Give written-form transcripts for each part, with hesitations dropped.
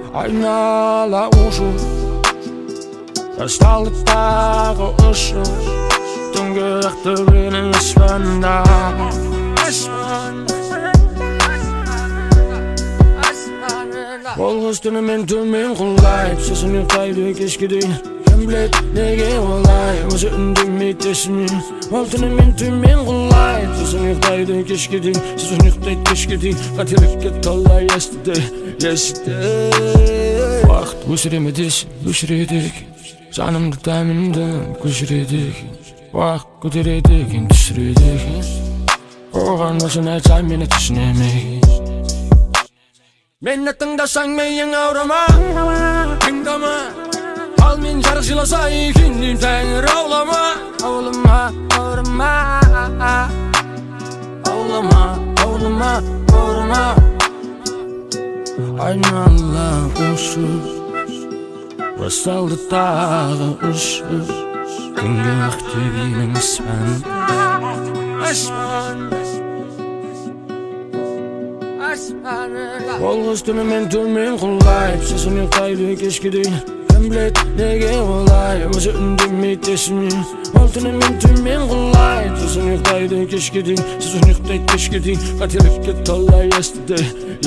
Aynala uşu Asfaltдағы ұшу Түнгі ақтөбенің аспанда Ол қыз түнімен төмен құлайды Сосын ұйықтайды кешке дейін Кім біледі неге олай Өзі үндемейді есімнен Ол түнімен төмен құлайды Сосын ұйықтайды кешке дейін Сосын ұйықтайды кешке дейін Қателікке талай естіді Уақыт өшіреме десін өшіреді екен Жанымды тәмінді көшіреді екен Уақыт көтереді екен түсіреді екен Оған осыны айтсам мені түсінемеген Мені тыңдасаң миың ауырма Тыңдама Ал мен жарық жыласа екеннен тәңір аулама Аулама, ауырма Аулама, аулама, ауырма Айнала ұшып Басталды тағы ұшып Күнгі ақтөбенің Ол қыз түнімен төмен құлайды Сосын ұйықтайды кешке дейін Кім біледі неге олай Өзі үндемейді есімнен Ол түнімен төмен құлайды Сосын ұйықтайды кешке дейін Сосын ұйықтайды кешке дейін Қателікке талай естіді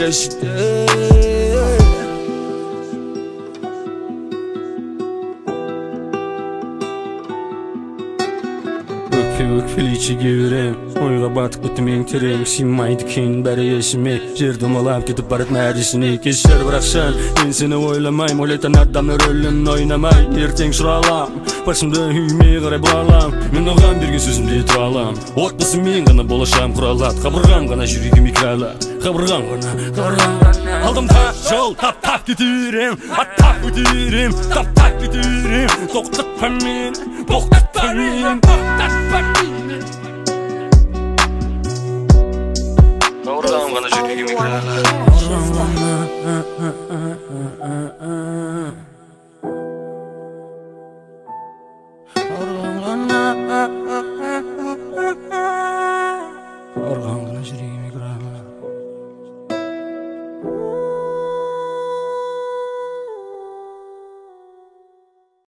Өкпелей берем Ойға батып кеттім ең терең Сыймайды кен бәрі есіме Жер домалап кетіп баратын әрісіне Кешір бірақ сен Мен сені ойламайм Ойлайтын адамның рөлін ойнамай Ертең шыралам Басымды үйме қарай бұралам Мен оған берген сөзімде тұра алам Отбасыммен ғана болашағым құралады Қабырғам ғана жүрегім икралады Қабырғам ғана Алдымда жол таптап кетерем Аттап өтерем Таптап кетерем Тоқтатпа мені Тоқтатпа мені Қабырғам ғана жүрегім икралады